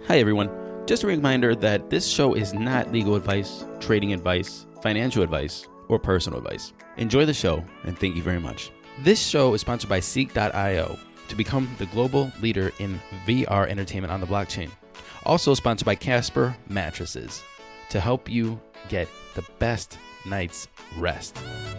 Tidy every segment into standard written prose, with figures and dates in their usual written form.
Hi, everyone. Just a reminder that this show is not legal advice, trading advice, financial advice, or personal advice. Enjoy the show, and thank you very much. This show is sponsored by Seek.io to become the global leader in VR entertainment on the blockchain. Also sponsored by Casper Mattresses to help you get the best night's rest.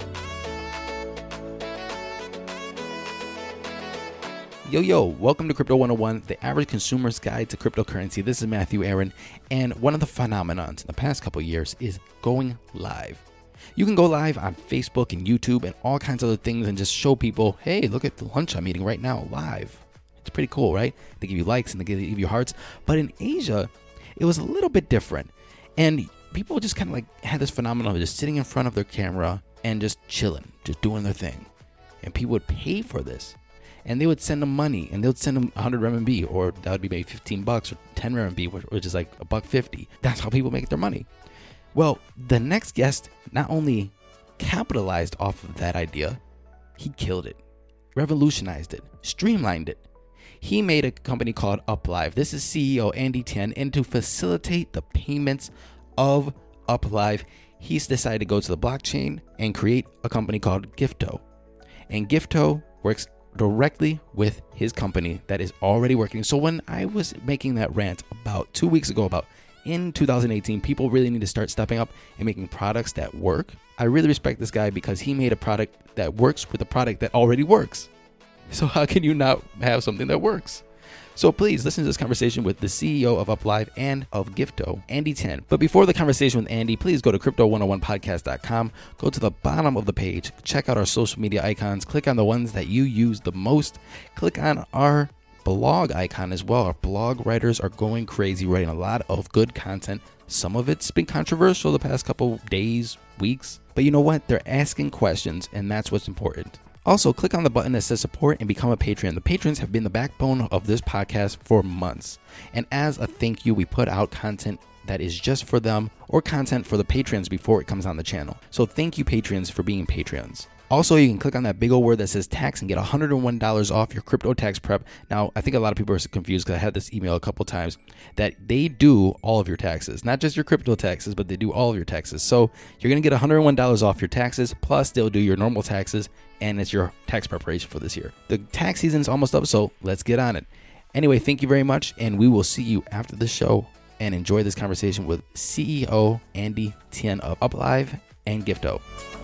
Yo, welcome to Crypto 101, the average consumer's guide to cryptocurrency. This is Matthew Aaron, and one of the phenomenons in the past couple of years is going live. You can go live on Facebook and YouTube and all kinds of other things and just show people, hey, look at the lunch I'm eating right now live. It's pretty cool, right? They give you likes and they give you hearts. But in Asia, it was a little bit different. And people just kind of like had this phenomenon of just sitting in front of their camera and just chilling, just doing their thing. And people would pay for this. And they would send them money, and they would send them 100 RMB, or that would be maybe 15 bucks or 10 RMB, which is like $1.50. That's how people make their money. Well, the next guest not only capitalized off of that idea, he killed it, revolutionized it, streamlined it. He made a company called UpLive. This is CEO Andy Tian, and to facilitate the payments of UpLive, he's decided to go to the blockchain and create a company called Gifto. And Gifto works directly with his company that is already working. So when I was making that rant about 2 weeks ago about in 2018, people really need to start stepping up and making products that work. I really respect this guy because he made a product that works with a product that already works. So how can you not have something that works? So please listen to this conversation with the CEO of UpLive and of Gifto, Andy Tian. But before the conversation with Andy, please go to crypto101podcast.com, go to the bottom of the page, check out our social media icons, click on the ones that you use the most, click on our blog icon as well. Our blog writers are going crazy, writing a lot of good content. Some of it's been controversial the past couple days, weeks, but you know what? They're asking questions, and that's what's important. Also, click on the button that says support and become a patron. The patrons have been the backbone of this podcast for months. And as a thank you, we put out content that is just for them or content for the patrons before it comes on the channel. So thank you, patrons, for being patrons. Also, you can click on that big old word that says tax and get $101 off your crypto tax prep. Now, I think a lot of people are confused because I had this email a couple times that they do all of your taxes, not just your crypto taxes, but they do all of your taxes. So you're going to get $101 off your taxes, plus they'll do your normal taxes, and it's your tax preparation for this year. The tax season is almost up, so let's get on it. Anyway, thank you very much, and we will see you after the show, and enjoy this conversation with CEO Andy Tian of UpLive and Gifto.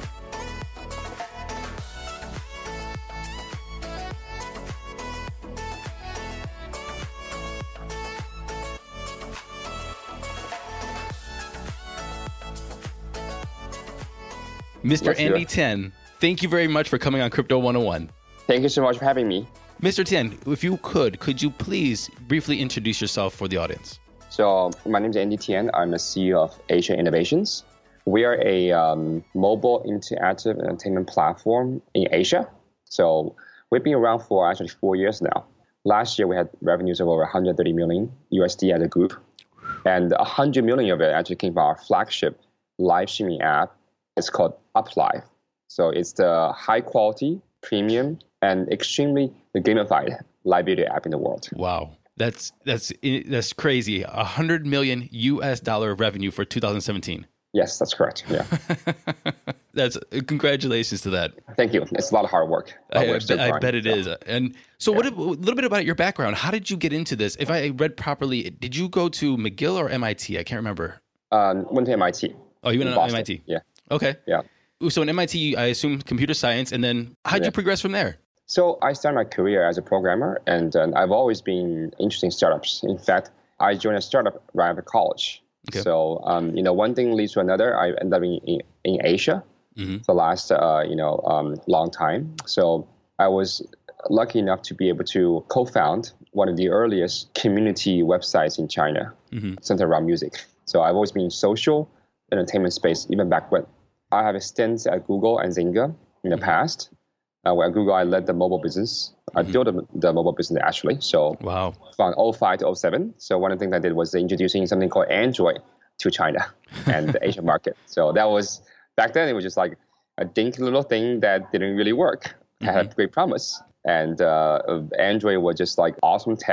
Mr. Andy Tian, thank you very much for coming on Crypto 101. Thank you so much for having me. Mr. Tian, if you could you please briefly introduce yourself for the audience? So my name is Andy Tian. I'm the CEO of Asia Innovations. We are a mobile interactive entertainment platform in Asia. So we've been around for actually 4 years now. Last year, we had revenues of over $130 million USD as a group. And $100 million of it actually came from our flagship live streaming app. It's called UpLive. So it's the high quality, premium, and extremely gamified live video app in the world. Wow. That's crazy. $100 million US dollar revenue for 2017. Yes, that's correct. Yeah. That's congratulations to that. Thank you. It's a lot of hard work. I bet it is. And so a little bit about your background. How did you get into this? If I read properly, did you go to McGill or MIT? I can't remember. Went to MIT. Oh, you went to MIT? Yeah. Okay. Yeah. So in MIT, I assume computer science, and then how'd you progress from there? So I started my career as a programmer, and I've always been interested in startups. In fact, I joined a startup right after college. Okay. So, one thing leads to another. I ended up in Asia for the last, long time. So I was lucky enough to be able to co-found one of the earliest community websites in China, centered around music. So I've always been in social entertainment space, even back when. I have a stint at Google and Zynga in the past. Where at Google, I led the mobile business. I built the mobile business, actually. So from 05 to 07. So one of the things I did was introducing something called Android to China and the Asian market. So that was, back then, it was just like a dinky little thing that didn't really work. It had great promise. And Android was just like awesome tech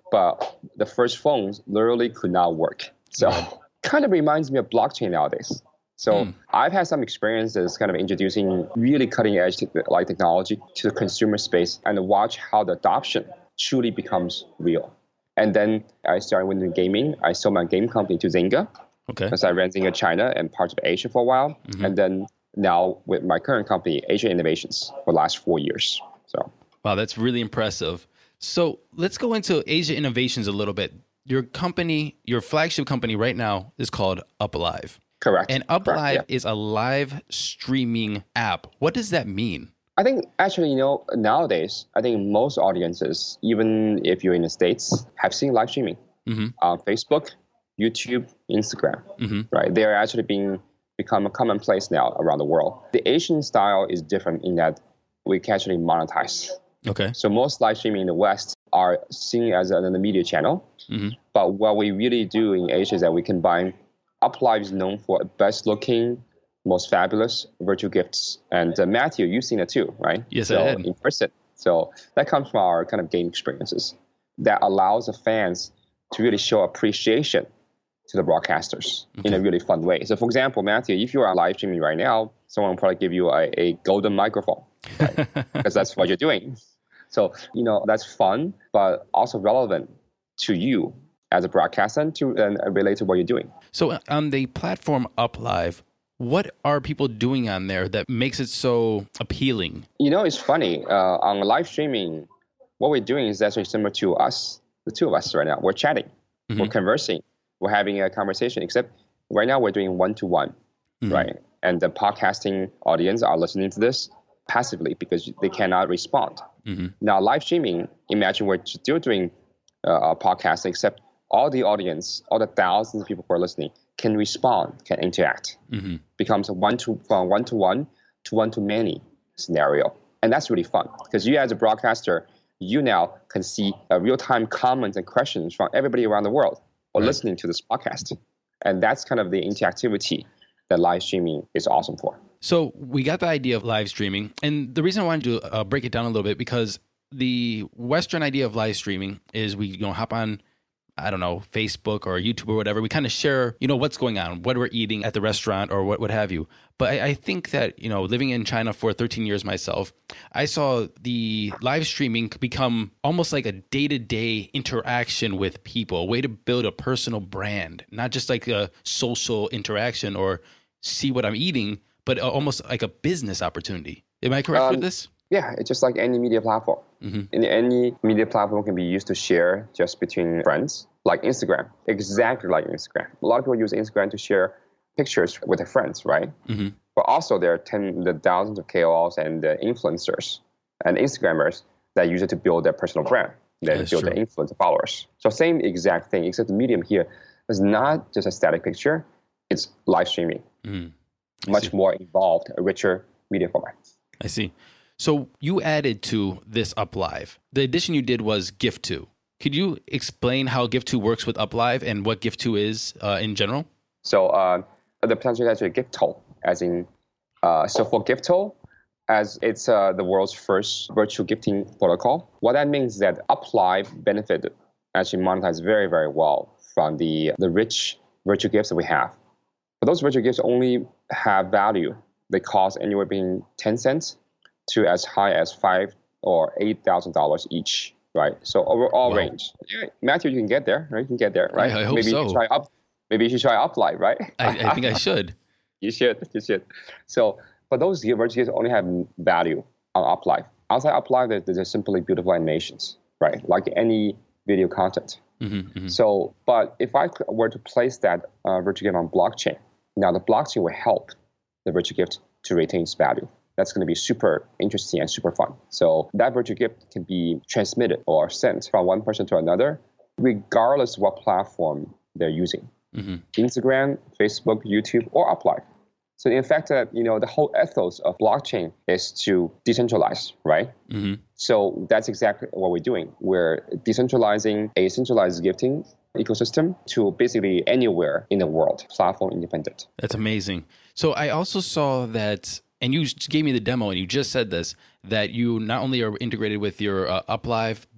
but the first phones literally could not work. So kind of reminds me of blockchain nowadays. So I've had some experiences kind of introducing really cutting edge like technology to the consumer space and watch how the adoption truly becomes real. And then I started with gaming. I sold my game company to Zynga. Okay. Because I ran Zynga China and parts of Asia for a while. And then now with my current company, Asia Innovations, for the last 4 years. So wow, that's really impressive. So let's go into Asia Innovations a little bit. Your company, your flagship company right now is called UpLive. Correct. And UpLive is a live streaming app. What does that mean? I think actually, nowadays, I think most audiences, even if you're in the States, have seen live streaming on Facebook, YouTube, Instagram, right? They're actually become a commonplace now around the world. The Asian style is different in that we can actually monetize. Okay. So most live streaming in the West are seen as another media channel. But what we really do in Asia is that we combine. UpLive is known for best looking, most fabulous virtual gifts. And Matthew, you've seen it too, right? Yes, I had. In person. So that comes from our kind of game experiences that allows the fans to really show appreciation to the broadcasters in a really fun way. So for example, Matthew, if you are live streaming right now, someone will probably give you a golden microphone, right? Because that's what you're doing. So, that's fun, but also relevant to you as a broadcaster and relate to what you're doing. So on the platform UpLive, what are people doing on there that makes it so appealing? It's funny. On live streaming, what we're doing is actually similar to us, the two of us right now. We're chatting, we're conversing, we're having a conversation, except right now we're doing one-to-one, right? And the podcasting audience are listening to this passively because they cannot respond. Now, live streaming, imagine we're still doing a podcast, except all the audience, all the thousands of people who are listening can respond, can interact. Becomes a from one-to-one to one-to-many scenario. And that's really fun because you as a broadcaster, you now can see real-time comments and questions from everybody around the world or listening to this podcast. And that's kind of the interactivity that live streaming is awesome for. So we got the idea of live streaming. And the reason I wanted to break it down a little bit, because the Western idea of live streaming is we hop on, I don't know, Facebook or YouTube or whatever. We kind of share, what's going on, what we're eating at the restaurant or what have you. But I think that, living in China for 13 years myself, I saw the live streaming become almost like a day-to-day interaction with people, a way to build a personal brand, not just like a social interaction or see what I'm eating, but almost like a business opportunity. Am I correct with this? Yeah, it's just like any media platform. And any media platform can be used to share just between friends, like Instagram, exactly like Instagram. A lot of people use Instagram to share pictures with their friends, right? But also there are thousands of KOLs and influencers and Instagrammers that use it to build their personal brand, then build their influence followers. So same exact thing, except the medium here is not just a static picture, it's live streaming. Much more involved, a richer media format. I see. So you added to this UpLive. The addition you did was Gift2. Could you explain how Gift2 works with UpLive and what Gift2 is in general? So the potential is actually Gift2, as in, so for Gift2, as it's the world's first virtual gifting protocol, what that means is that UpLive benefited, actually monetized very, very well from the rich virtual gifts that we have. But those virtual gifts only have value. They cost anywhere between 10 cents to as high as $5,000 or $8,000 each, right? So overall range. Yeah, Matthew, you can get there, right? You can get there, right? I hope maybe so. Maybe you should try UpLive, right? I think I should. You should. So, but those virtual gifts only have value on UpLive. Outside UpLive, there's simply beautiful animations, right? Like any video content. So, but if I were to place that virtual gift on blockchain, now the blockchain will help the virtual gift to retain its value. That's going to be super interesting and super fun. So that virtual gift can be transmitted or sent from one person to another, regardless of what platform they're using. Instagram, Facebook, YouTube, or UpLive. So in fact, the whole ethos of blockchain is to decentralize, right? So that's exactly what we're doing. We're decentralizing a centralized gifting ecosystem to basically anywhere in the world, platform independent. That's amazing. So I also saw that, and you gave me the demo and you just said this, that you not only are integrated with your UpLive, but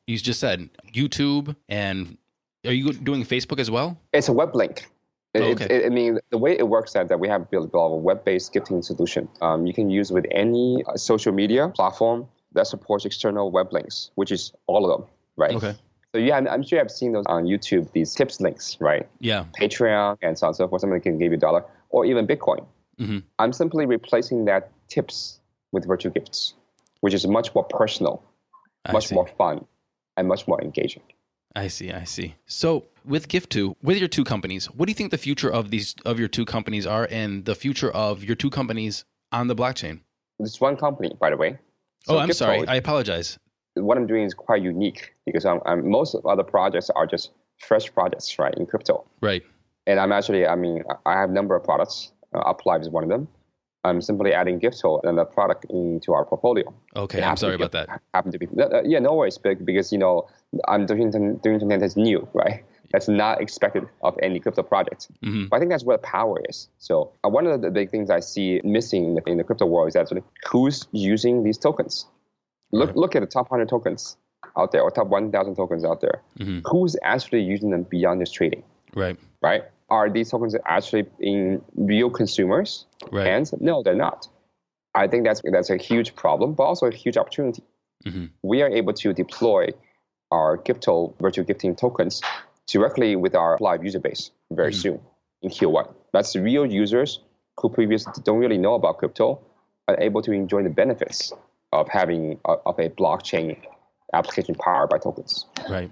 You just said YouTube, and are you doing Facebook as well? It's a web link. Okay. I mean, the way it works is that we have built a web-based gifting solution. You can use with any social media platform that supports external web links, which is all of them, right? Okay. So yeah, I'm sure I've seen those on YouTube, these tips links, right? Yeah. Patreon and so on and so forth. Somebody can give you $1 or even Bitcoin. Mm-hmm. I'm simply replacing that tips with virtual gifts, which is much more personal, much more fun, and much more engaging. I see. So with Gift2, with your two companies, what do you think the future of your two companies are, and the future of your two companies on the blockchain? It's one company, by the way. So I'm sorry. I apologize. What I'm doing is quite unique because most of other projects are just fresh projects, right, in crypto. Right. And I have a number of products. UpLive is one of them. I'm simply adding Gift2 and the product into our portfolio. Okay, I'm sorry about that. Happen to be no worries, because I'm doing something that's new, right? That's not expected of any crypto project. Mm-hmm. But I think that's where power is. So one of the big things I see missing in the crypto world is actually who's using these tokens. Look at the top 100 tokens out there, or top 1,000 tokens out there. Mm-hmm. Who's actually using them beyond just trading? Right. Are these tokens actually in real consumers' hands? No, they're not. I think that's a huge problem, but also a huge opportunity. Mm-hmm. We are able to deploy our Gift2 virtual gifting tokens directly with our live user base very soon in Q1. That's real users who previously don't really know about crypto are able to enjoy the benefits of having a blockchain application powered by tokens. Right.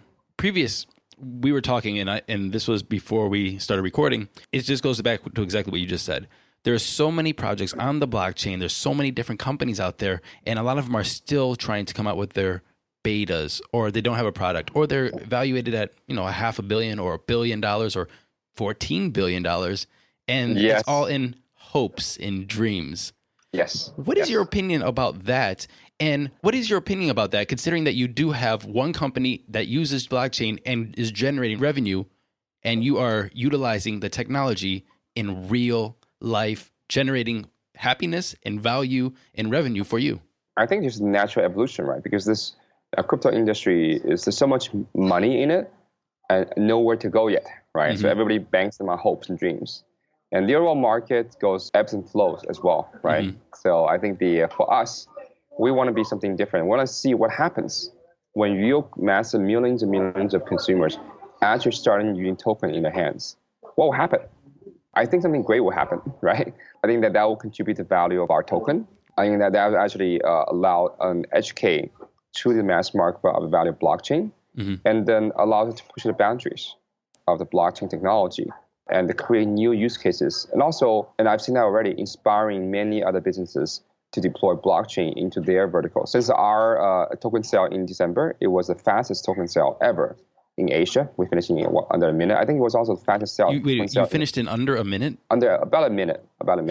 We were talking, and this was before we started recording. It just goes back to exactly what you just said. There are so many projects on the blockchain. There's so many different companies out there, and a lot of them are still trying to come out with their betas, or they don't have a product, or they're evaluated at $500 million or $1 billion or $14 billion, and it's all in hopes and dreams. Yes. What is your opinion about that? And what is your opinion about that, considering that you do have one company that uses blockchain and is generating revenue, and you are utilizing the technology in real life, generating happiness and value and revenue for you? I think there's a natural evolution, right? Because this crypto industry there's so much money in it and nowhere to go yet, right? Mm-hmm. So everybody banks them on hopes and dreams. And the overall market goes ebbs and flows as well, right? Mm-hmm. So I think for us, we want to be something different. We want to see what happens when real massive millions and millions of consumers actually starting using token in their hands. What will happen? I think something great will happen, right? I think that will contribute to the value of our token. I think that will actually allow an educate to the mass market of the value of blockchain, and then allow it to push the boundaries of the blockchain technology and to create new use cases. And also, and I've seen that already, inspiring many other businesses to deploy blockchain into their vertical. Since our token sale in December, it was the fastest token sale ever in Asia. We finished in under a minute. I think it was also the fastest sale. You finished in under a minute? About a minute.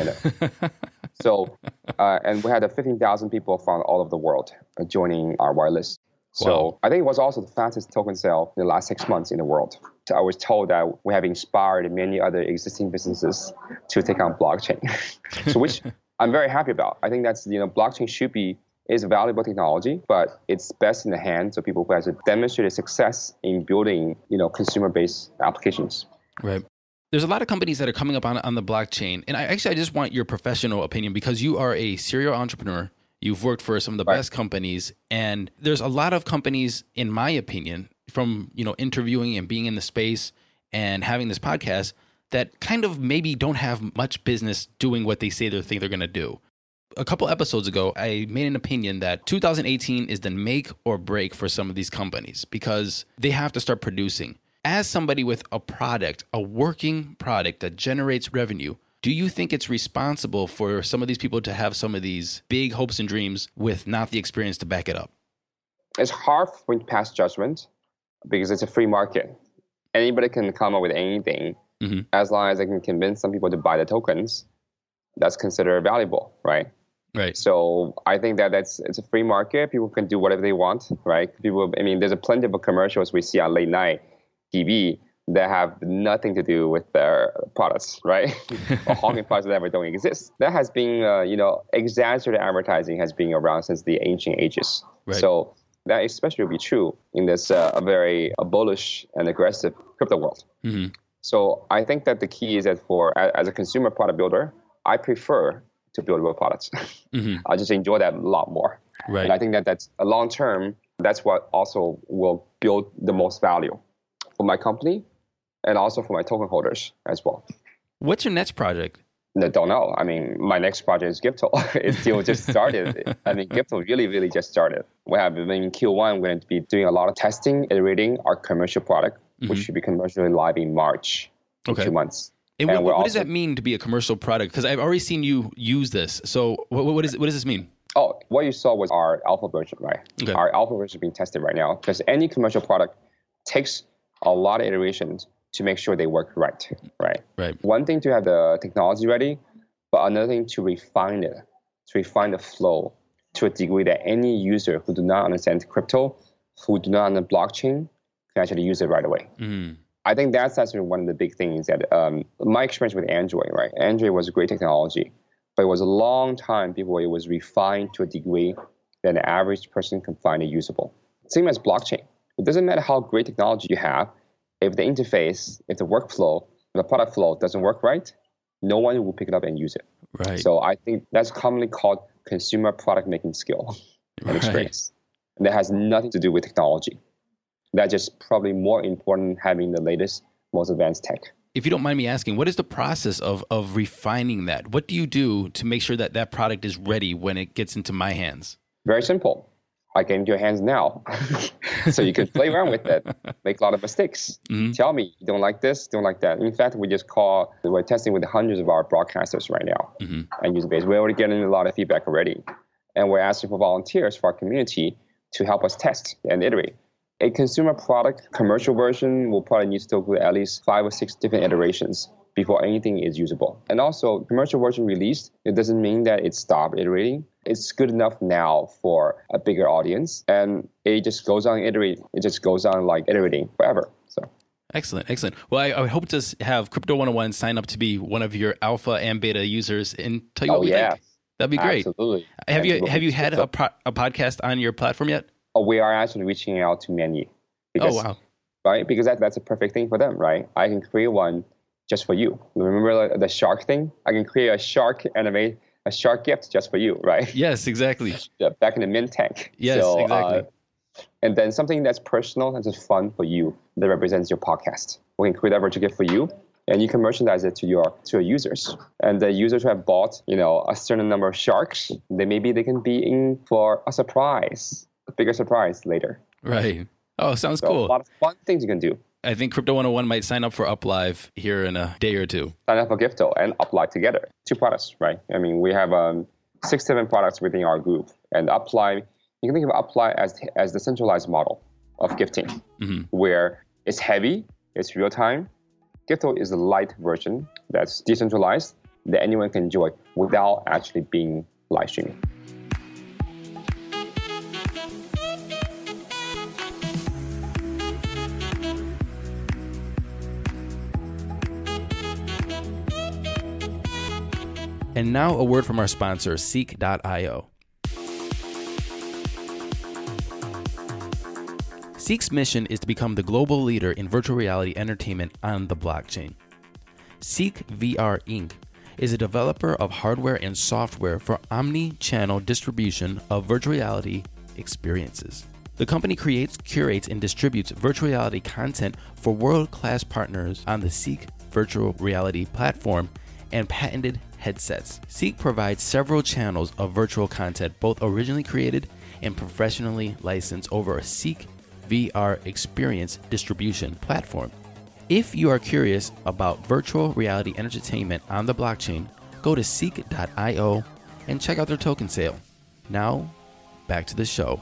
So, and we had 15,000 people from all over the world joining our whitelist. So I think it was also the fastest token sale in the last 6 months in the world. So I was told that we have inspired many other existing businesses to take on blockchain, so which I'm very happy about. I think that's, blockchain is a valuable technology, but it's best in the hands of people who have demonstrated success in building, consumer-based applications. Right. There's a lot of companies that are coming up on the blockchain. And I just want your professional opinion, because you are a serial entrepreneur. You've worked for some of the best companies. And there's a lot of companies, in my opinion, from, interviewing and being in the space and having this podcast, that kind of maybe don't have much business doing what they say they think they're going to do. A couple episodes ago, I made an opinion that 2018 is the make or break for some of these companies, because they have to start producing. As somebody with a product, a working product that generates revenue, do you think it's responsible for some of these people to have some of these big hopes and dreams with not the experience to back it up? It's hard for me to pass judgment because it's a free market. Anybody can come up with anything. As long as I can convince some people to buy the tokens, that's considered valuable, right? Right. So I think that it's a free market. People can do whatever they want, right? There's a plenty of commercials we see on late night TV that have nothing to do with their products, right? Or honking products that ever don't exist. That has been, exaggerated advertising has been around since the ancient ages. Right. So That especially will be true in this very bullish and aggressive crypto world. Mm-hmm. So I think that the key is that as a consumer product builder, I prefer to build real products. Mm-hmm. I just enjoy that a lot more. Right. And I think that that's a long term, that's what also will build the most value for my company and also for my token holders as well. What's your next project? I don't know. I mean, my next project is Gipto. It still just started. I mean, Gipto really just started. We have in Q1, we're going to be doing a lot of testing, iterating our commercial product, which should be commercially live in March, in 2 months. And what does that mean to be a commercial product? Because I've already seen you use this. So what does this mean? Oh, what you saw was our alpha version, right? Okay. Our alpha version is being tested right now because any commercial product takes a lot of iterations to make sure they work right? One thing to have the technology ready, but another thing to refine it, to refine the flow to a degree that any user who do not understand crypto, who do not understand blockchain, can actually use it right away. Mm. I think that's actually one of the big things that my experience with Android, right? Android was a great technology, but it was a long time before it was refined to a degree that an average person can find it usable. Same as blockchain. It doesn't matter how great technology you have. If the interface, if the workflow, if the product flow doesn't work right, no one will pick it up and use it. Right. So I think that's commonly called consumer product making skill and experience. And that has nothing to do with technology. That's just probably more important having the latest, most advanced tech. If you don't mind me asking, what is the process of refining that? What do you do to make sure that product is ready when it gets into my hands? Very simple. I get into your hands now. So you can play around with it, make a lot of mistakes. Mm-hmm. Tell me, you don't like this, don't like that. In fact, we're testing with hundreds of our broadcasters right now and user base. We're already getting a lot of feedback already. And we're asking for volunteers for our community to help us test and iterate. A consumer product commercial version will probably need to go through at least 5 or 6 different iterations before anything is usable. And also, commercial version released, it doesn't mean that it stopped iterating. It's good enough now for a bigger audience, and it just goes on iterating. It just goes on like iterating forever. So excellent. Well, I hope to have Crypto 101 sign up to be one of your alpha and beta users and tell you what we think. That'd be great. Absolutely. Have you had a podcast on your platform yet? We are actually reaching out to many. Because, wow. Right? Because that's a perfect thing for them, right? I can create one just for you. Remember the shark thing? I can create a shark animate, a shark gift just for you, right? Yes, exactly. Back in the mint tank. Yes, exactly. And then something that's personal and just fun for you that represents your podcast. We can create that virtual gift for you, and you can merchandise it to your users. And the users who have bought, a certain number of sharks, maybe they can be in for a surprise. A bigger surprise later. Right. Oh, sounds cool. A lot of fun things you can do. I think Crypto 101 might sign up for UpLive here in a day or two. Sign up for Gipto and UpLive together. 2 products, right? I mean, we have 6, 7 products within our group. And UpLive, you can think of UpLive as the centralized model of gifting, where it's heavy, it's real time. Gipto is the light version that's decentralized that anyone can enjoy without actually being live streaming. And now a word from our sponsor, Seek.io. Seek's mission is to become the global leader in virtual reality entertainment on the blockchain. Seek VR Inc. is a developer of hardware and software for omni-channel distribution of virtual reality experiences. The company creates, curates, and distributes virtual reality content for world-class partners on the Seek virtual reality platform and patented headsets. Seek provides several channels of virtual content, both originally created and professionally licensed over a Seek VR experience distribution platform. If you are curious about virtual reality entertainment on the blockchain, go to Seek.io and check out their token sale. Now, back to the show.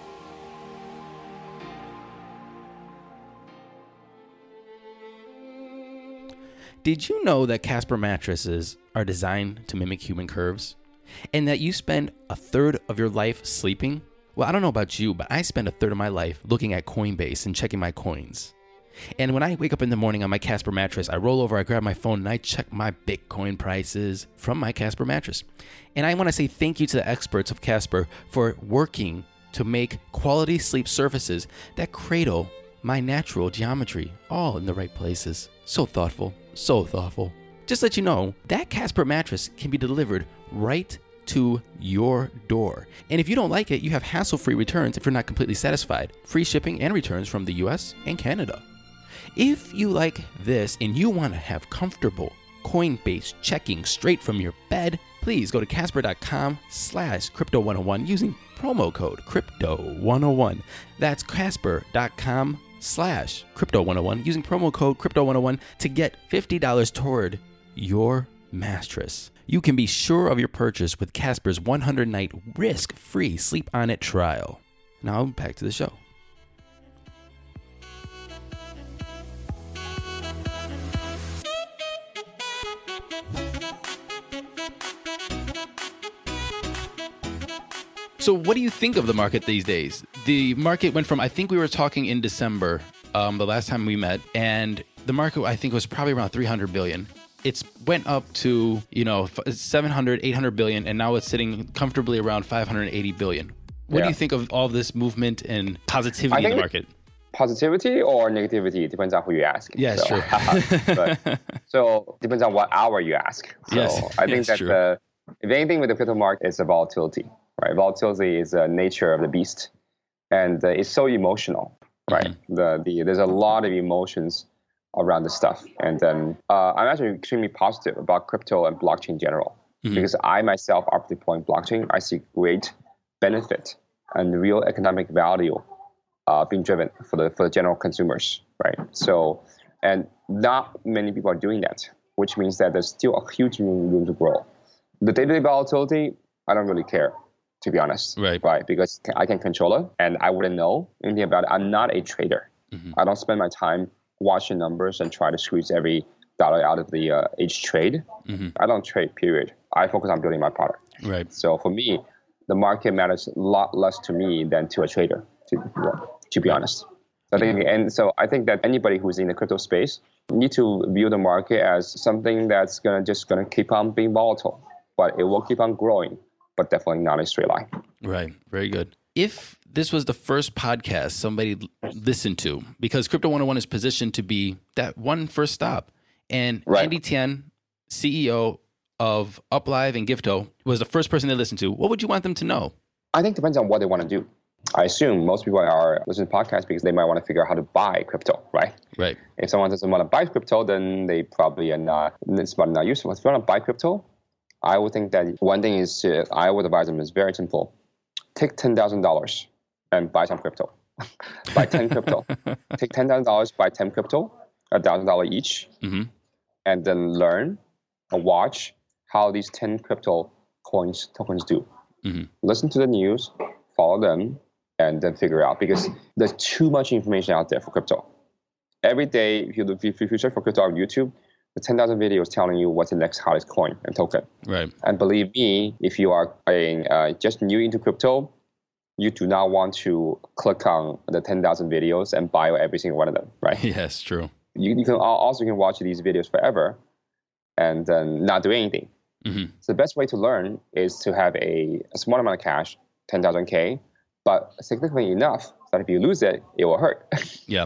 Did you know that Casper mattresses are designed to mimic human curves? And that you spend a third of your life sleeping? Well, I don't know about you, but I spend a third of my life looking at Coinbase and checking my coins. And when I wake up in the morning on my Casper mattress, I roll over, I grab my phone, and I check my Bitcoin prices from my Casper mattress. And I want to say thank you to the experts of Casper for working to make quality sleep surfaces that cradle my natural geometry, all in the right places. So thoughtful, so thoughtful. Just to let you know, that Casper mattress can be delivered right to your door. And if you don't like it, you have hassle-free returns if you're not completely satisfied. Free shipping and returns from the US and Canada. If you like this and you want to have comfortable Coinbase checking straight from your bed, please go to casper.com/crypto101 using promo code crypto101. That's casper.com/crypto101 using promo code crypto101 to get $50 toward your mattress. You can be sure of your purchase with Casper's 100-night risk-free Sleep On It trial. Now back to the show. So what do you think of the market these days? The market went from, I think we were talking in December, the last time we met, and the market, I think, was probably around 300 billion. It's went up to, 700, 800 billion, and now it's sitting comfortably around 580 billion. What do you think of all this movement and positivity in the market? Positivity or negativity depends on who you ask. Yeah, so, sure. So depends on what hour you ask. So yes, I think that if anything with the crypto market, it's a volatility, right? Volatility is the nature of the beast, and it's so emotional, right? Mm-hmm. There's a lot of emotions around the stuff. And then I'm actually extremely positive about crypto and blockchain in general, because I myself, after deploying blockchain, I see great benefit and real economic value being driven for the general consumers, right? So, and not many people are doing that, which means that there's still a huge room to grow. The day-to-day volatility, I don't really care, to be honest, right? Because I can control it, and I wouldn't know anything about it. I'm not a trader. Mm-hmm. I don't spend my time watching numbers and try to squeeze every dollar out of each trade. Mm-hmm. I don't trade, period. I focus on building my product. Right. So for me, the market matters a lot less to me than to a trader, to be honest. I think that anybody who's in the crypto space need to view the market as something that's gonna keep on being volatile, but it will keep on growing, but definitely not a straight line. Right. Very good. If this was the first podcast somebody listened to, because Crypto 101 is positioned to be that one first stop, and Andy Tian, CEO of UpLive and Gifto, was the first person they listened to, what would you want them to know? I think it depends on what they want to do. I assume most people are listening to podcasts because they might want to figure out how to buy crypto, right? Right. If someone doesn't want to buy crypto, then they probably are not, it's probably not useful. If you want to buy crypto, I would think that one thing is, I would advise them is very simple. Take $10,000 and buy some crypto. Buy 10 crypto. Take $10,000, buy 10 crypto, $1,000 each, and then learn and watch how these 10 crypto tokens do. Mm-hmm. Listen to the news, follow them, and then figure out, because there's too much information out there for crypto. Every day, if you search for crypto on YouTube, the 10,000 videos telling you what's the next hottest coin and token. Right. And believe me, if you are just new into crypto, you do not want to click on the 10,000 videos and buy every single one of them, right? Yes, true. You can also watch these videos forever and then not do anything. Mm-hmm. So the best way to learn is to have a small amount of cash, 10,000 K, but significantly enough that if you lose it, it will hurt. Yeah.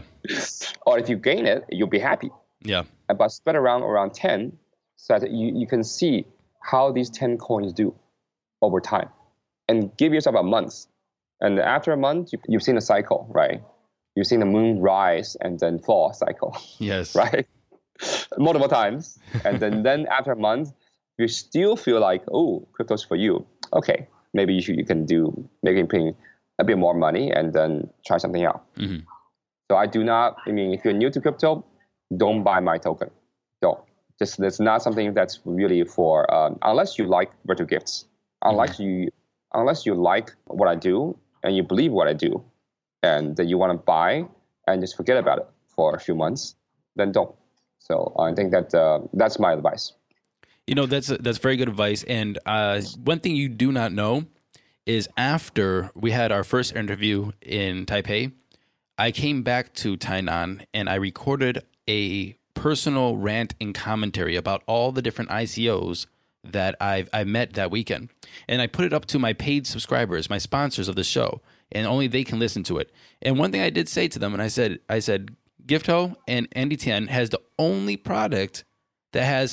Or if you gain it, you'll be happy. Yeah. But spread around 10 so that you can see how these 10 coins do over time. And give yourself a month. And after a month, you've seen a cycle, right? You've seen the moon rise and then fall cycle. Yes. Right? Multiple times. And then after a month, you still feel like, oh, crypto's for you. Okay, maybe you can pay a bit more money and then try something out. Mm-hmm. So if you're new to crypto, don't buy my token. Don't. That's not something that's really for, unless you like virtual gifts. Unless you like what I do and you believe what I do and that you want to buy and just forget about it for a few months, then don't. So I think that's my advice. That's very good advice. And one thing you do not know is after we had our first interview in Taipei, I came back to Tainan and I recorded a personal rant and commentary about all the different ICOs that I met that weekend. And I put it up to my paid subscribers, my sponsors of the show. and only they can listen to it. And one thing I did say to them, and I said, Gifto and Andy Tian has the only product that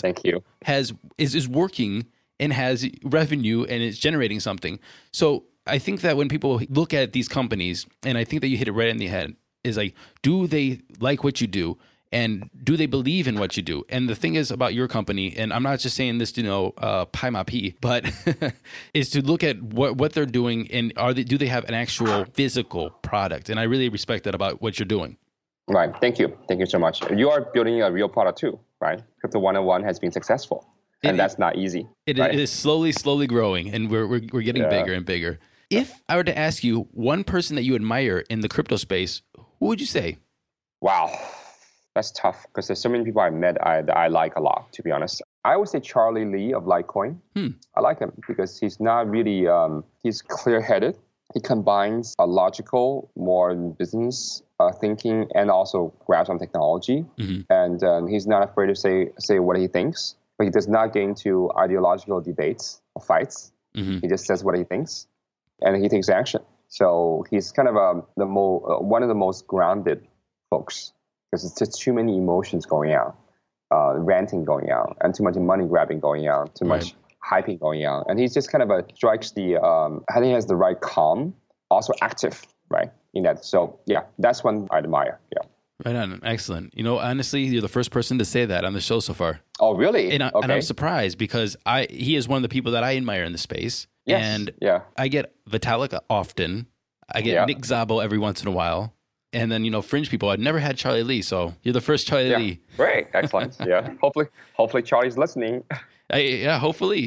is working and has revenue and is generating something. So I think that when people look at these companies, and I think that you hit it right in the head, is like, do they like what you do? And do they believe in what you do? And the thing is about your company, and I'm not just saying this to pie my pee, but is to look at what they're doing, and do they have an actual physical product? And I really respect that about what you're doing. Right. Thank you so much. You are building a real product too, right? Crypto 101 has been successful, and that's not easy. It is slowly growing, and we're getting bigger and bigger. If I were to ask you one person that you admire in the crypto space, who would you say? Wow. That's tough because there's so many people I met that I like a lot, to be honest. I would say Charlie Lee of Litecoin. I like him because he's not really, he's clear-headed. He combines a logical, more business thinking and also grasp on technology. And he's not afraid to say what he thinks, but he does not get into ideological debates or fights. He just says what he thinks, and he takes action. So he's kind of one of the most grounded folks. Because it's just too many emotions going on, ranting going on, and too much money grabbing going on, too much hyping going on. And he's just kind of strikes the, I think he has the right calm, also active, right, in that. So, yeah, that's one I admire, yeah. Right on. Excellent. Honestly, you're the first person to say that on the show so far. Oh, really? And I'm surprised because he is one of the people that I admire in the space. Yes. And I get Vitalik often. I get Nick Szabo every once in a while. And then, fringe people. I'd never had Charlie Lee, so you're the first Charlie Lee. Great. Excellent. Yeah. Hopefully Charlie's listening. Hopefully.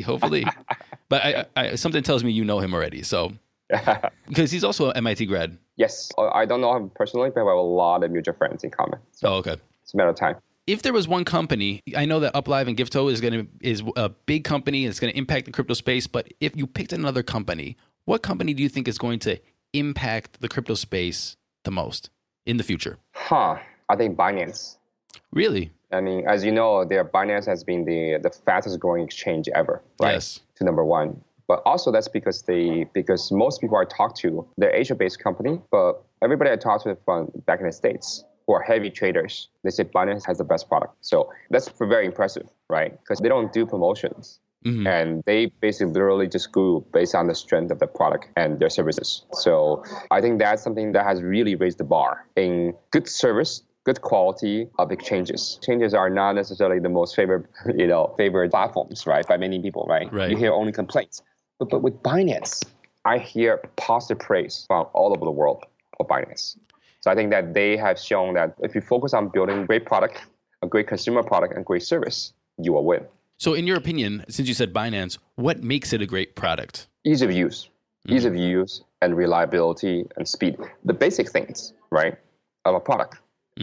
But something tells me you know him already, so. Because he's also an MIT grad. Yes. I don't know him personally, but we have a lot of mutual friends in common. So okay. It's a matter of time. If there was one company, I know that Uplive and Gifto is a big company. It's going to impact the crypto space. But if you picked another company, what company do you think is going to impact the crypto space the most in the future? I think Binance. Really? I mean, as you know, Binance has been the fastest growing exchange ever, right? Yes. To number one. But also that's because most people I talk to, they're Asia-based company, but everybody I talk to from back in the States who are heavy traders, they say Binance has the best product. So that's very impressive, right? Because they don't do promotions. And they basically literally just grew based on the strength of the product and their services. So I think that's something that has really raised the bar in good service, good quality of exchanges. Exchanges are not necessarily the most favored platforms, right, by many people, right? You hear only complaints. But with Binance, I hear positive praise from all over the world of Binance. So I think that they have shown that if you focus on building great product, a great consumer product, and great service, you will win. So in your opinion, since you said Binance, what makes it a great product? Ease of use. Ease of use and reliability and speed. The basic things, right, of a product.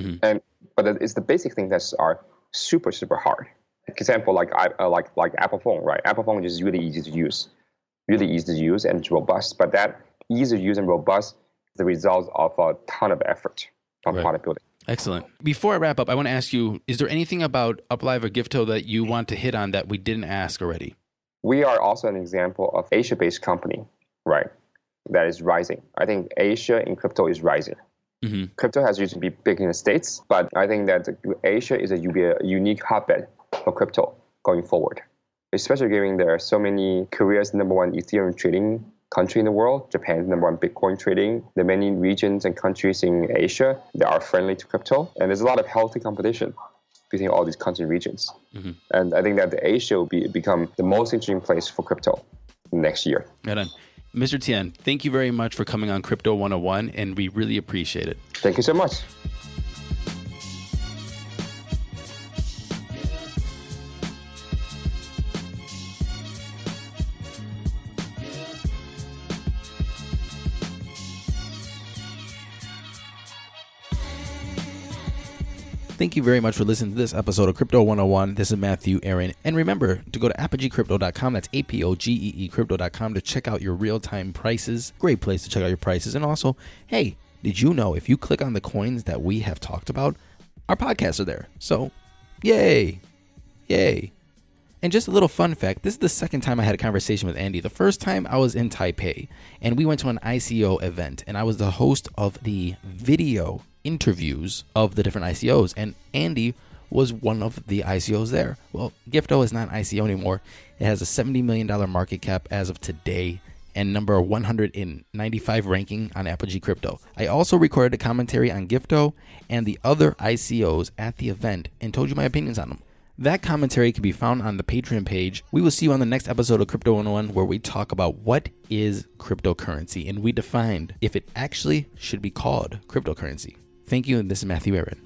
But it's the basic things that are super, super hard. Example, like Apple phone, right? Apple phone is really easy to use. Really easy to use and robust. But that ease of use and robust is the result of a ton of effort on product building. Excellent. Before I wrap up, I want to ask you, is there anything about Uplive or Gifto that you want to hit on that we didn't ask already? We are also an example of Asia-based company, right, that is rising. I think Asia in crypto is rising. Crypto has used to be big in the States, but I think that Asia is a unique hotbed for crypto going forward, especially given there are so many Korea's number one Ethereum trading country in the world, Japan's number one Bitcoin trading. There are many regions and countries in Asia that are friendly to crypto. And there's a lot of healthy competition between all these country regions. And I think that Asia will become the most interesting place for crypto next year. Right on. Mr. Tian, thank you very much for coming on Crypto 101, and we really appreciate it. Thank you so much. Thank you very much for listening to this episode of Crypto 101. This is Matthew Aaron. And remember to go to apogeecrypto.com. That's APOGEE crypto.com to check out your real-time prices. Great place to check out your prices. And also, hey, did you know if you click on the coins that we have talked about, our podcasts are there. So, yay. And just a little fun fact, this is the second time I had a conversation with Andy. The first time I was in Taipei, and we went to an ICO event, and I was the host of the video interviews of the different ICOs, and Andy was one of the ICOs there. Well, Gifto is not an ICO anymore. It has a $70 million market cap as of today, and number 195 ranking on Apogee Crypto. I also recorded a commentary on Gifto and the other ICOs at the event and told you my opinions on them. That commentary can be found on the Patreon page. We will see you on the next episode of Crypto 101, where we talk about what is cryptocurrency, and we defined if it actually should be called cryptocurrency. Thank you, and this is Matthew Aaron.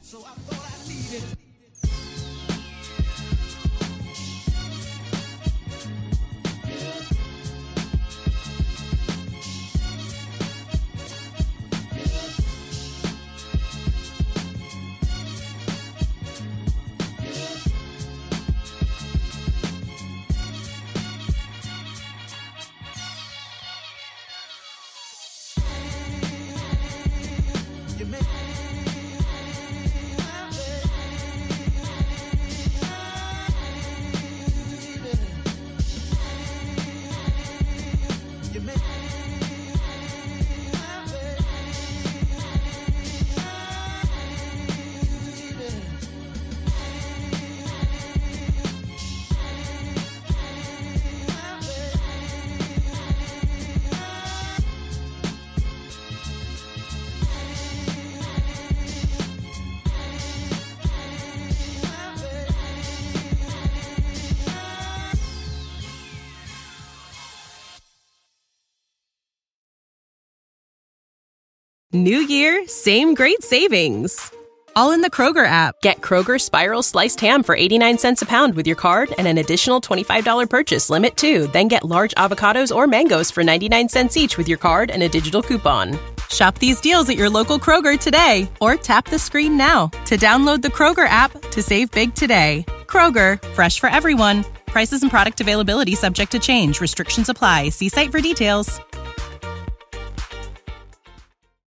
New year, same great savings. All in the Kroger app. Get Kroger Spiral Sliced Ham for 89 cents a pound with your card and an additional $25 purchase limit too. Then get large avocados or mangoes for 99 cents each with your card and a digital coupon. Shop these deals at your local Kroger today or tap the screen now to download the Kroger app to save big today. Kroger, fresh for everyone. Prices and product availability subject to change. Restrictions apply. See site for details.